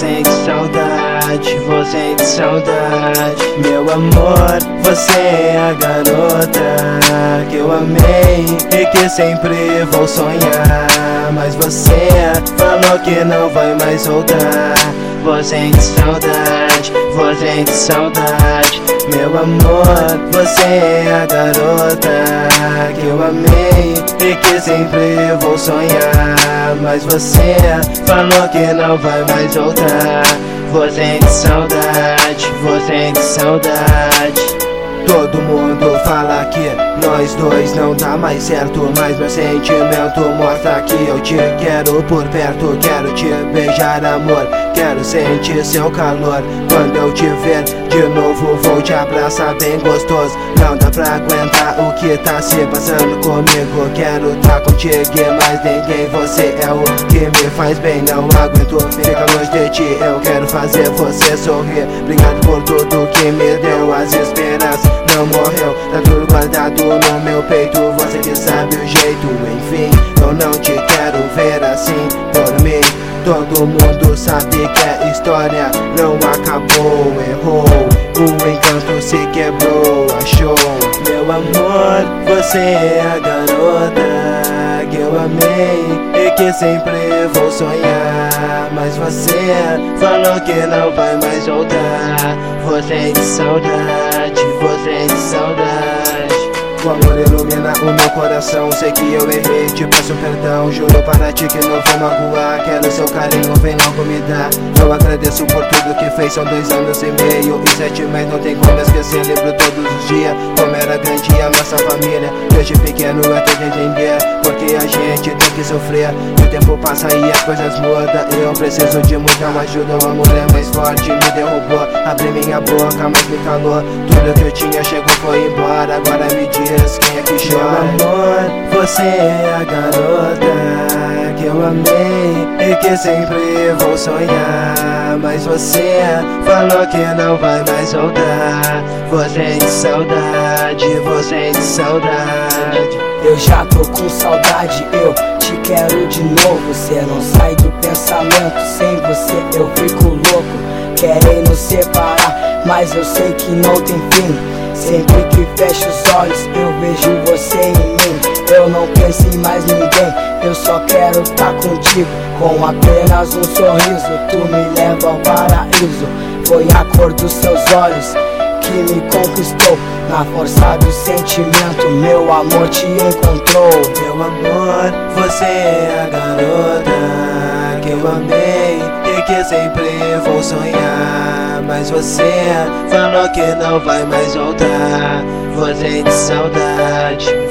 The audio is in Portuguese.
sente saudade, vou sentir saudade. Meu amor, você é a garota que eu amei e que sempre vou sonhar. Mas você falou que não vai mais voltar. Vou sentir saudade, vou sentir saudade. Meu amor, você é a garota que eu amei e que sempre vou sonhar. Mas você falou que não vai mais voltar. Vou sentir saudade, vou sentir saudade. Todo mundo fala que nós dois não dá mais certo, mas meu sentimento mostra que eu te quero por perto. Quero te beijar, amor, quero sentir seu calor. Quando eu te ver de novo vou te abraçar bem gostoso. Não dá pra aguentar o que tá se passando comigo. Quero tá contigo e mais ninguém. Você é o que me faz bem, não aguento ficar longe de ti. Eu quero fazer você sorrir. Obrigado por tudo que me deu, as esperanças não morreu, tá tudo guardado no meu peito. Você que sabe o jeito, enfim, eu não te quero ver assim por mim. Todo mundo sabe que a história não acabou. Errou, o encanto se quebrou, achou. Meu amor, você é a garota que eu amei e que sempre vou sonhar. Mas você falou que não vai mais voltar. Vou sentir saudade, vou sentir saudade. O amor ilumina o meu coração. Sei que eu errei, te peço perdão. Juro para ti que não vou magoar. Quero seu carinho, vem logo me dar. Eu agradeço por tudo que fez. São 2 anos e meio e 7 meses, não tem como esquecer. Lembro todos os dias como era grande a nossa família. Desde pequeno é tudo entender, porque a gente tem que sofrer. E o tempo passa e as coisas mudam. Eu preciso de muita ajuda. O amor é mais forte, me derrubou. Abri minha boca, mas me calou. Tudo que eu tinha chegou, foi embora. Agora me diz quem é que chora. Meu amor, você é a garota que eu amei e que sempre vou sonhar. Mas você falou que não vai mais voltar. Vou sentir saudade, vou sentir saudade. Eu já tô com saudade, eu te quero de novo. Cê não sai do pensamento, sem você eu fico louco. Querem nos separar, mas eu sei que não tem fim. Sempre que fecho os olhos eu vejo você em mim. Eu não penso em mais ninguém, eu só quero tá contigo. Com apenas um sorriso tu me leva ao paraíso. Foi a cor dos seus olhos que me conquistou. Na força do sentimento meu amor te encontrou. Meu amor, você é a garota que eu amei e que sempre vou sonhar. Mas você falou que não vai mais voltar. Vou sentir saudade,